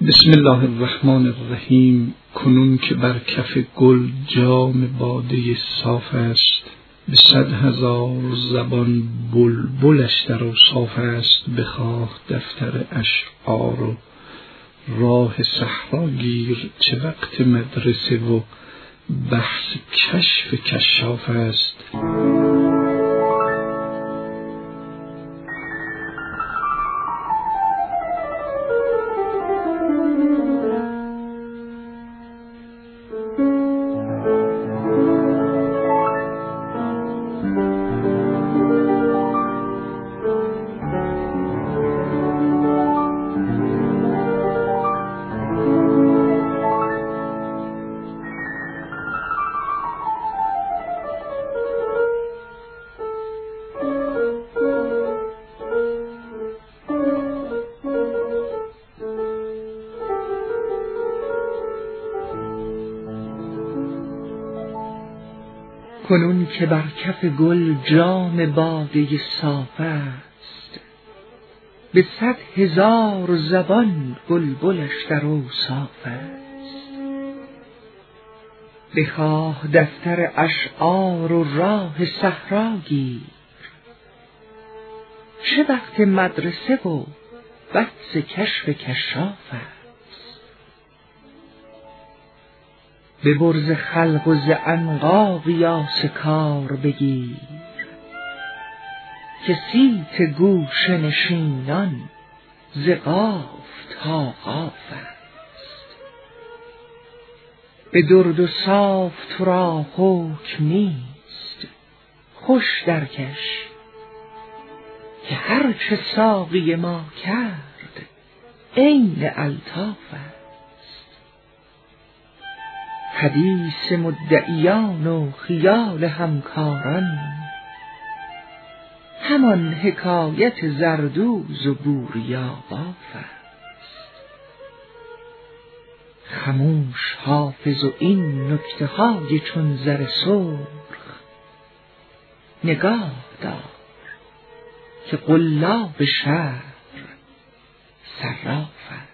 بسم الله الرحمن الرحیم. کنون که بر کف گل جام باده صاف است، به 100,000 زبان بلبلش در اوصاف است. بخواه دفتر اشعار و راه صحرا گیر، چه وقت مدرسه و بحث کشف کشاف است. کنون که بر کف گل جام باده صاف است، به 100,000 زبان بلبلش در اوصاف است. بخواه دفتر اشعار و راه صحرا گیر، چه وقت مدرسه و بحث کشف کشاف است. به برز خلق و ز عنقا قیاس کار بگیر، که صیت گوشه نشینان ز قاف تا قاف است. به درد و صاف تو را حکم نیست، خوش درکش که هر چه ساقی ما کرد عین الطاف است. حدیث مدعیان و خیال همکاران، همان حکایت زردوز و بوریاباف است. خموش حافظ و این نکته های چون زر سرخ، نگاه دار که قلاب شهر صراف است.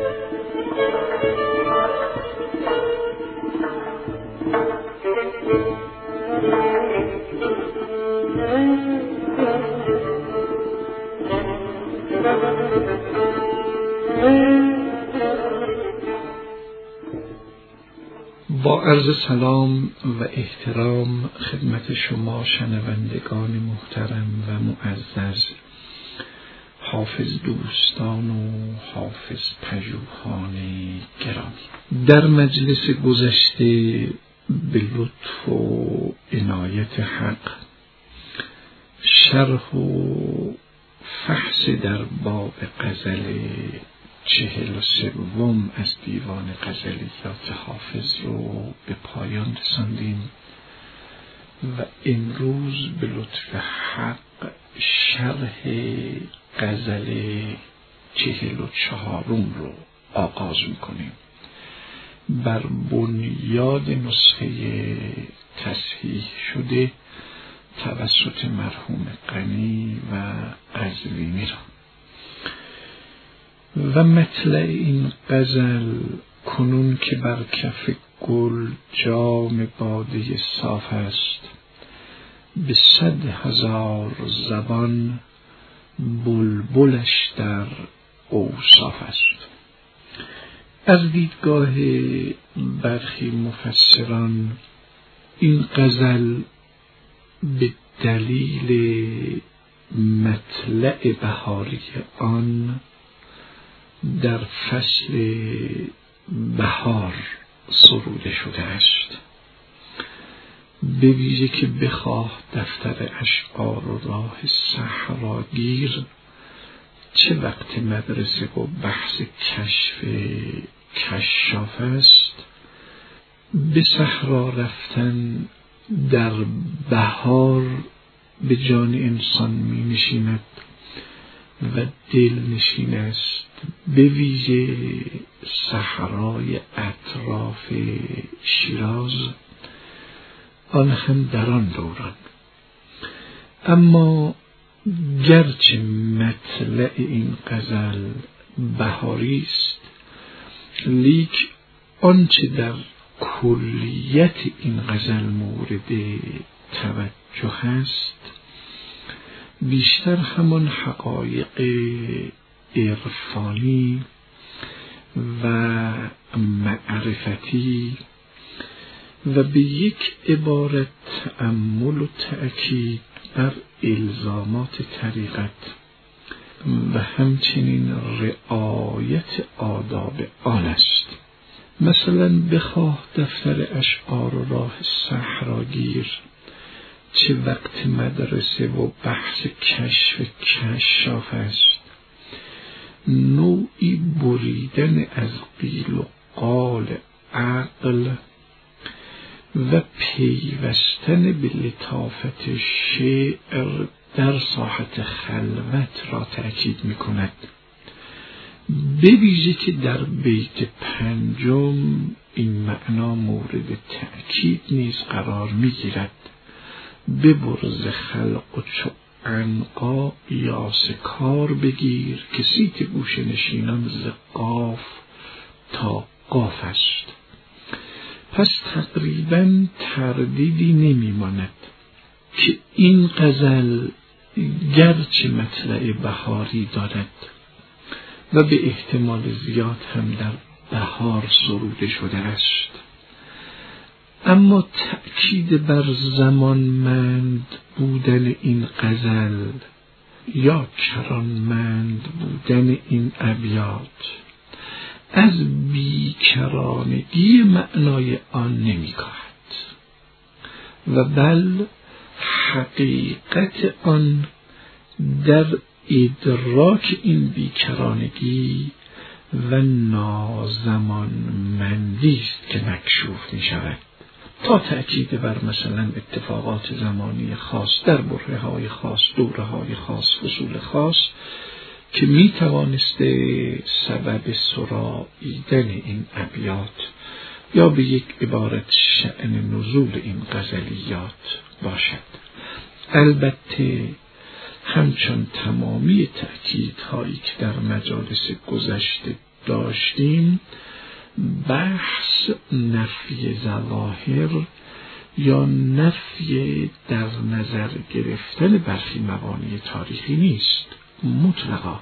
با عرض سلام و احترام خدمت شما شنوندگان محترم و معزز، حافظ دوستان و حافظ پژوهان گرامی، در مجلس گذشته به لطف و عنایت حق شرح و فحص در باب غزل 43 از دیوان غزلیات حافظ رو به پایان رساندیم و امروز به لطف حق شرح غزل 44 رو آغاز میکنیم بر بنیاد نسخه تصحیح شده توسط مرحوم غنی و قزوینی را. و مطلع این غزل: کنون که بر کف گل جام باده صاف است، به 100,000 زبان بلبلش در اوصاف است. از دیدگاه برخی مفسران این غزل به دلیل مطلع بهاری آن در فصل بهار سروده شده است، به ویژه که بخواه دفتر اشعار و راه صحراگیر چه وقت مدرسه و بحث کشف کشاف است، به صحرا رفتن در بهار به جان انسان می نشیند و دل نشین است، به ویژه صحرای اطراف شیراز، آن هم در آن دوران. اما گرچه مطلع این غزل بهاری است، لیک آنچه در کلیت این غزل مورد توجه است بیشتر همان حقایق عرفانی و معرفتی و به یک عبارت تأمل و تأکید بر الزامات طریقت و همچنین رعایت آداب آن است. مثلا بخواه دفتر اشعار و راه صحراگیر چه وقت مدرسه و بحث کشف کشاف است، نوعی بریدن از قیل و قال عقل و پیوستن به لطافت شعر در ساحت خلوت را تأکید می کند، به ویژه که در بیت 5 این معنا مورد تأکید نیز قرار می گیرد: ببرز خلق و چو عنقا یاس کار بگیر، که صیت گوش نشینان ز قاف تا قاف است. پس تقریبا تردیدی نمی ماند که این غزل گرچه مطلع بهاری دارد و به احتمال زیاد هم در بهار سروده شده است، اما تأکید بر زمانمند بودن این غزل یا کرانمند بودن این ابیات از بیکرانگی معنای آن نمی‌کاهد و بل حقیقت آن در ادراک این بیکرانگی و نازمانمندی است که مکشوف می شود، تا تأکید بر مثلا اتفاقات زمانی خاص در برهه‌های خاص، دوره‌های خاص، فصول خاص که می توانسته سبب سراییدن این ابیات یا به یک عبارت شأن نزول این غزلیات باشد. البته همچون تمامی تأکیدهایی که در مجالس گذشته داشتیم، بحث نفی ظواهر یا نفی در نظر گرفتن برخی مبانی تاریخی نیست مطلقا،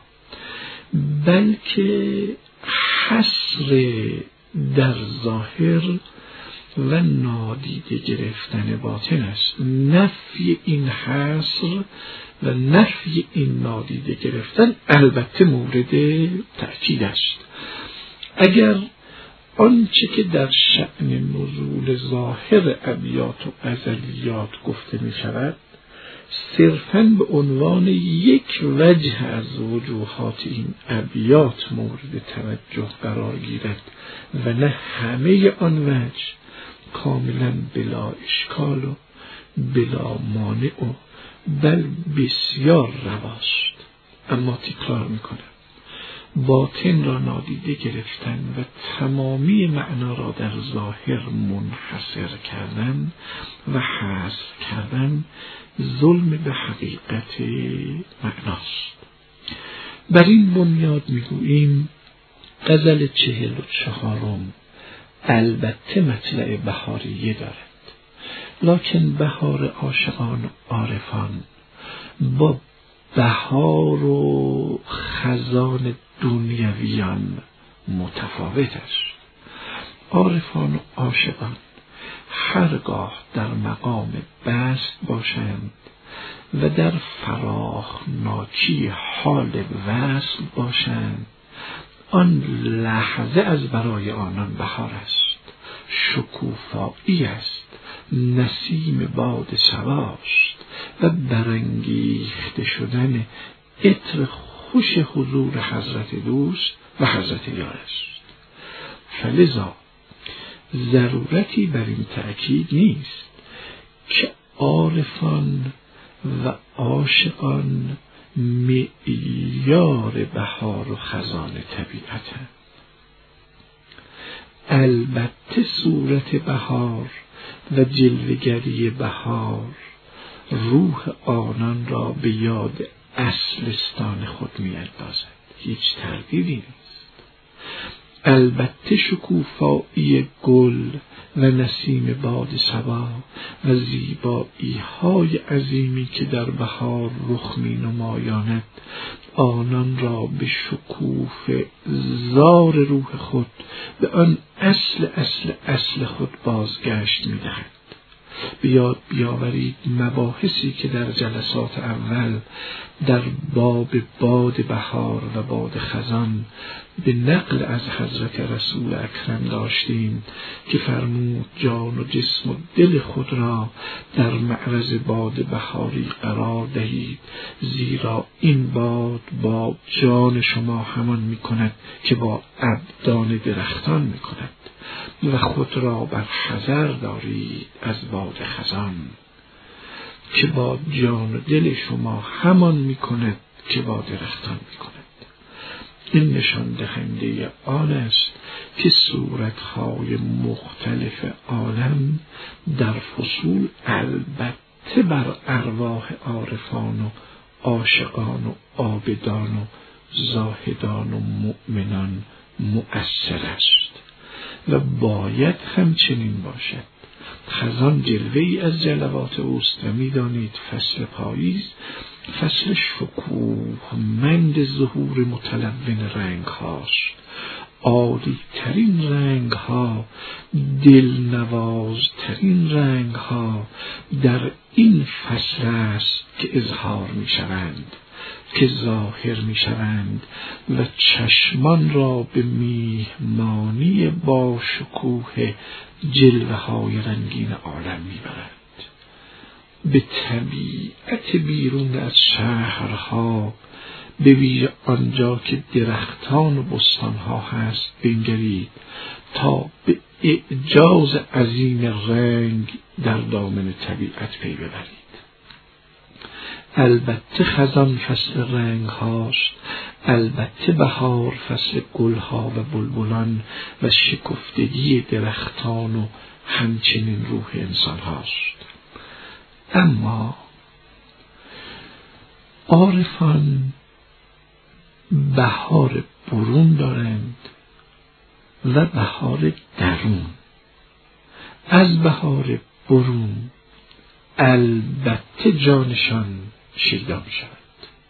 بلکه حصر در ظاهر و نادیده گرفتن باطن است. نفی این حصر و نفی این نادیده گرفتن البته مورد تأکید است. اگر آنچه که در شأن نزول ظاهر ابیات و غزلیات گفته می شود صرفاً به عنوان یک وجه از وجوهات این ابیات مورد توجه قرار گیرد و نه همه آن وجه، کاملاً بلا اشکال و بلا مانع و بل بسیار رواست. اما تکرار میکنم، باطن را نادیده گرفتن و تمامی معنا را در ظاهر منحصر کردن و حصر کردن ظلم به حقیقت معناست. بر این بنیاد میگوییم غزل 44 البته مطلع بهاریه دارد، لکن بهار عاشقان و عارفان با بهار و خزان دنیویان متفاوت است. عارفان و عاشقان هرگاه در مقام بسط باشند و در فراخناکی حال وصل باشند، آن لحظه از برای آنان بهار است، شکوفایی است، نسیم باد صباست و برانگیخته شدن عطر خوش حضور حضرت دوست و حضرت یار است. فلذا ضرورتی بر این تأکید نیست که عارفان و عاشقان معیار بهار و خزان طبیعتند. البته صورت بهار و جلوه‌گری بهار روح آنان را به یاد اصلستان خود می‌اندازد، هیچ تردیدی نیست. البته شکوفایی گل و نسیم باد صبا و زیبایی های عظیمی که در بهار رخ می نمایاند آنان را به شکوف زار روح خود، به آن اصل خود بازگشت می دهد. بیاد بیاورید مباحثی که در جلسات اول در باب باد بهار و باد خزان به نقل از حضرت رسول اکرم داشتیم که فرمود جان و جسم و دل خود را در معرض باد بهاری قرار دهید، زیرا این باد با جان شما همان می کند که با ابدان درختان می کند و خود را بر حذر دارید از باد خزان که با جان و دل شما همان می کند که با درختان می کند. این نشان دهنده آن است که صورتهای مختلف عالم در فصول البته بر ارواح عارفان و عاشقان و عابدان و زاهدان و مؤمنان مؤثر است و باید همچنین باشد. خزان جلوه‌ای از جلوات اوست و می‌دانید فصل پاییز فصل شکوهمند ظهور متلون رنگ هاست. عالی ترین رنگ ها، دلنوازترین رنگ ها در این فصل است که اظهار می شوند، که ظاهر می شوند و چشمان را به میهمانی با شکوه جلوه های رنگین عالم می برند. به طبیعت بیرون از شهرها، به ویژه آنجا که درختان و بستانها هست بنگرید تا به اعجاز عظیم رنگ در دامن طبیعت پی ببرید. البته خزان فصل رنگ هاست، البته بهار فصل گل ها و بلبلان و شکفتگی درختان و همچنین روح انسان هاست. اما عارفان بهار برون دارند و بهار درون. از بهار برون البته جانشان شیدا می شود،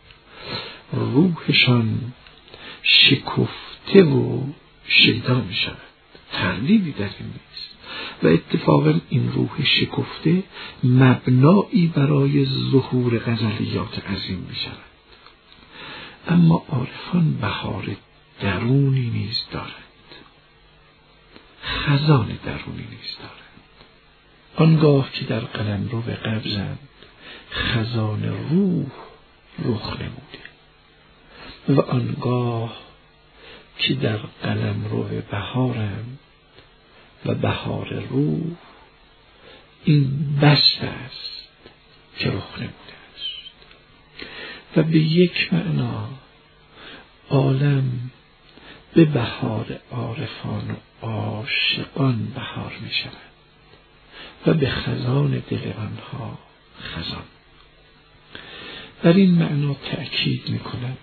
روحشان شکفته و شیدا می شود، تردیدی در این نیست. و اتفاقا این روح شکفته مبنایی برای ظهور غزلیات عظیم می شود. اما عارفان بهار درونی نیز دارند، خزان درونی نیز دارند. آنگاه که در قلمرو قبضند خزان روح رخ نموده و آنگاه که در قلمرو بهارند و بهار روح، این بسته است که رخ نموده است. و به یک معنا عالم به بهار عارفان و عاشقان بهار می شود و به خزان دل آنها خزان. در این معنا تأکید می کنم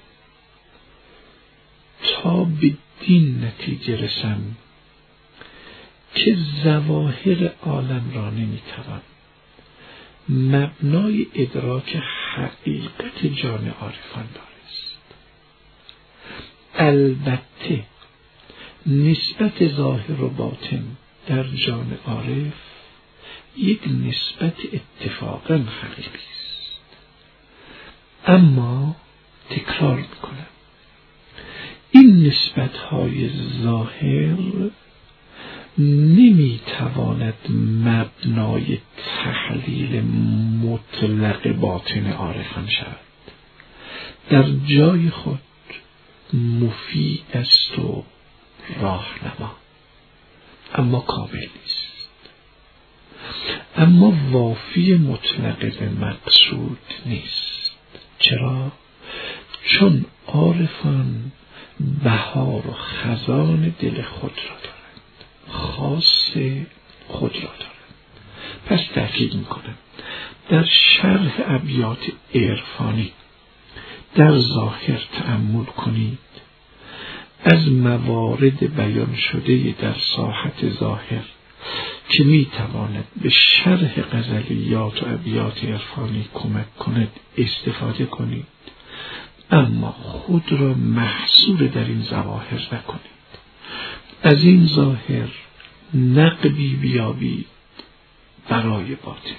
تا به دین نتیجه رسم که ظواهر عالم را نمی توان مبنای ادراک حقیقت جان عارفان دانست. البته نسبت ظاهر و باطن در جان عارف یک نسبت اتفاقا حقیقی است، اما تکرار میکنم این نسبت‌های ظاهر نمیتواند مبنای تحلیل مطلق باطن عارفان شود. در جای خود مفید است و راهنما، اما کامل نیست، اما وافی مطلق به مقصود نیست. چرا؟ چون عارفان بهار و خزان دل خود را دارند، خاص خود را دارند. پس تأکید میکنم در شرح ابیات عرفانی در ظاهر تأمل کنید، از موارد بیان شده در ساحت ظاهر که میتواند به شرح غزلیات و ابیات عرفانی کمک کند استفاده کنید، اما خود را محصور در این ظواهر نکنید. از این ظاهر نقبی بیابید برای باطن،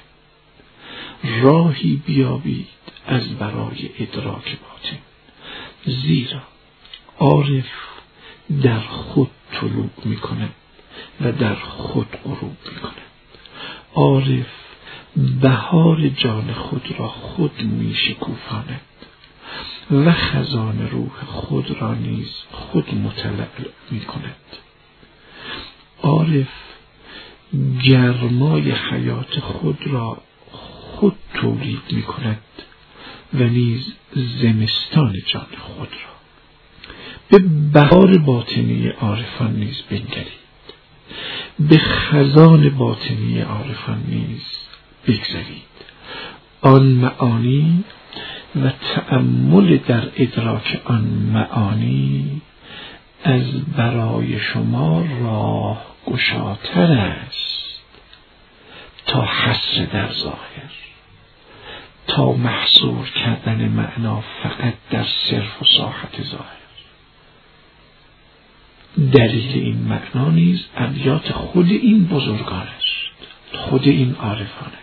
راهی بیابید از برای ادراک باطن. زیرا عارف در خود طلوع می کند و در خود غروب می کند. عارف بهار جان خود را خود می شکوفاند و خزان روح خود را نیز خود مطلع می کند. عارف گرمای حیات خود را خود تولید می کند و نیز زمستان جان خود را. به بهار باطنی عارفان نیز بنگرید، به خزان باطنی عارفان نیز بگذرید. آن معانی و تأمل در ادراک آن معانی از برای شما راه گشاتر است تا حصر در ظاهر، تا محصور کردن معنا فقط در صرف و ساحت ظاهر. دلیل این معنا نیز ابیات خود این بزرگان است، خود این عارفان است.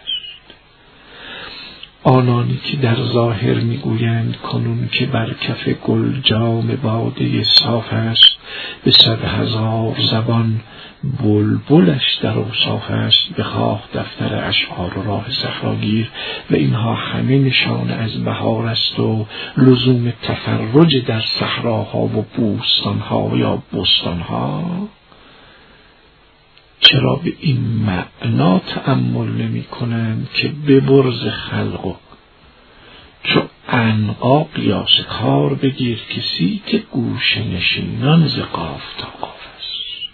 آنانی که در ظاهر میگویند کنون که بر کف گل جام باده صاف است، به 100,000 زبان بلبلش در اوصاف است، بخواه دفتر اشعار و راه صحراگیر. و اینها همه نشانه از بهار است و لزوم تفرج در صحراها و بوستانها یا بستانها. چرا به این معنا تأمل نمی کنند که به برز خلق و چو عنقا قیاس کار بگیر کسی که گوش نشینان ز قاف تا قاف است.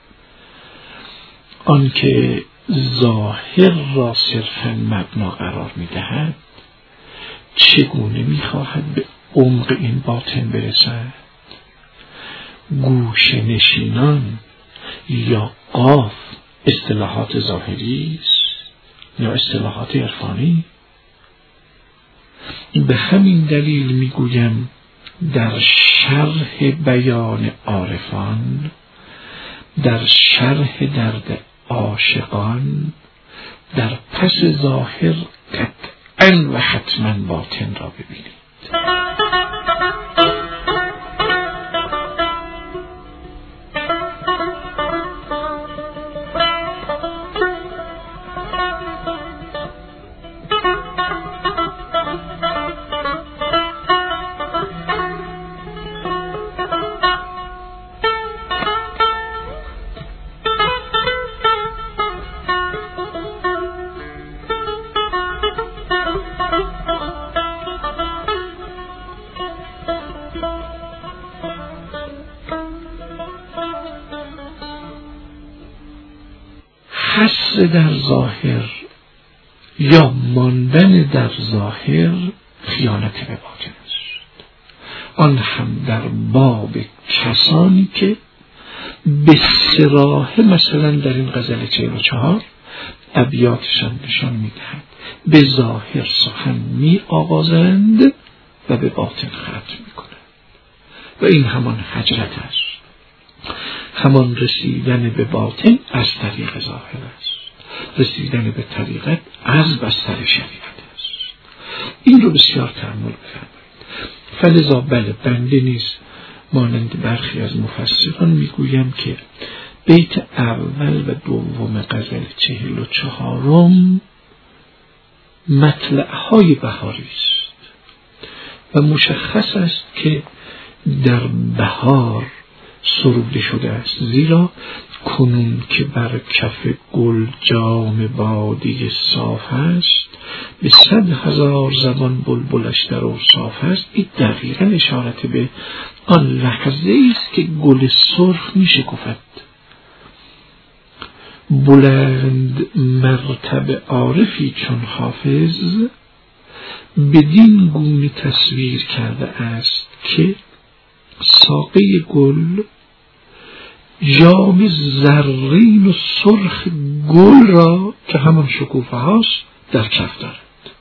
آنکه ظاهر را صرفا مبنا قرار می دهد، چگونه می خواهد به عمق این باطن برسد، گوشه نشینان یا قاف اصطلاحات ظاهری است یا اصطلاحات عرفانی. به همین دلیل میگویم در شرح بیان عارفان، در شرح درد عاشقان، در پس ظاهر قطعاً و حتماً باطن را ببینید. حسر در ظاهر یا ماندن در ظاهر خیانت به باطن است، آن هم در باب کسانی که به صراحه مثلا در این غزل 44 ابیاتشان نشان می‌دهد به ظاهر سخن می آغازند و به باطن ختم می‌کنند و این همان هجرت است، همان رسیدن به باطن از طریق ظاهر است، رسیدن به طریقت از بستر شریعت است. این رو بسیار تأمل بفرمایید. فلذا بله، بنده نیز مانند برخی از مفسران میگویم که بیت اول و دوم غزل 44 مطلع‌های بهاری است و مشخص است که در بهار سروده شده است، زیرا کنون که بر کف گل جام باده صاف است، به 100,000 زبان بلبلش در اوصاف است. این دقیقاً اشارت به آن لحظه است که گل سرخ می شکفد. بلند مرتبه عارفی چون حافظ بدین گونه تصویر کرده است که ساقه گل جام زرین و سرخ گل را که همان شکوفه هاست در کف دارد.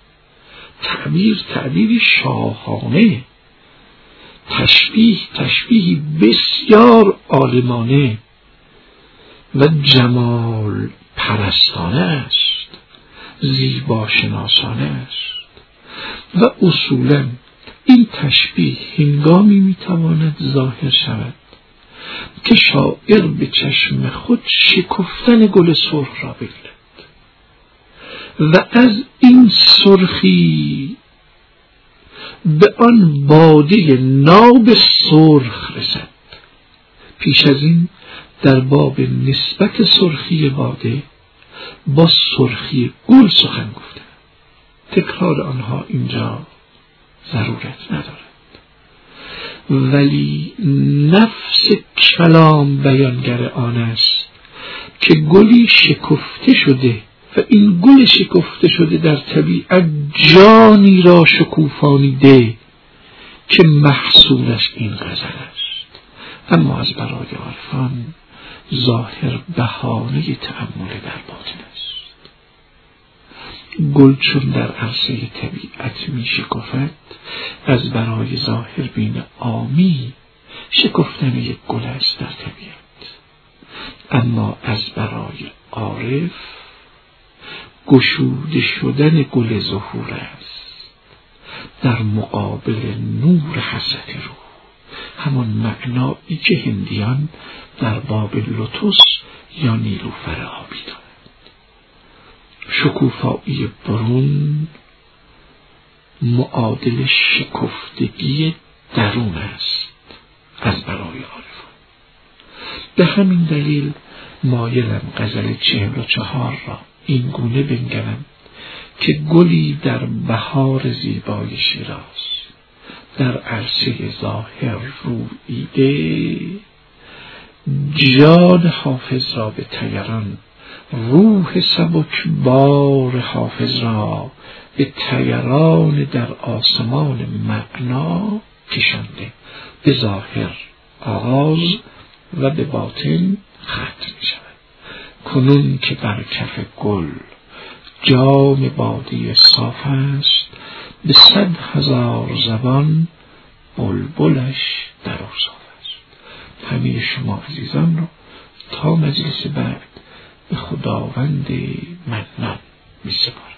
تعبیر شاهانه، تشبیه بسیار عالمانه و جمال پرستانه است، زیبا شناسانه است و اصولاً این تشبیه هنگامی میتواند ظاهر شود که شاعر به چشم خود شکفتن گل سرخ را ببیند و از این سرخی به آن باده ناب سرخ رسد. پیش از این در باب نسبت سرخی باده با سرخی گل سخن گفته، تکرار آنها اینجا ضرورت ندارد، ولی نفس کلام بیانگر آن است که گلی شکفته شده و این گل شکفته شده در طبیعت جانی را شکوفانیده که محصولش این غزل است. اما از برای عارفان ظاهر بهانه تأمل در باطن است. گل چون در عرصه طبیعت می شکفد، از برای ظاهر بین عامی شکفتن یک گل است در طبیعت، اما از برای عارف گشوده شدن گل ظهور است در مقابل نور حضرت روح، همان معنایی که هندیان در باب لوتوس یا نیلوفر آبی دارند. شکوفایی برون معادل شکفتگی درون است از برای عارفان. به همین دلیل مایلم غزل 44 را این گونه بنگرم که گلی در بهار زیبای شیراز در عرصه ظاهر روییده جان حافظ را به طیران روح سبک بار حافظ را به طیران در آسمان معنا کشانده. به ظاهر آغاز و به باطن ختم می شود. کنون که بر کف گل جام باده صاف است، به 100,000 زبان بلبلش در اوصاف است. همه شما عزیزان رو تا مجلس بعد به خداوند منان می سپارم.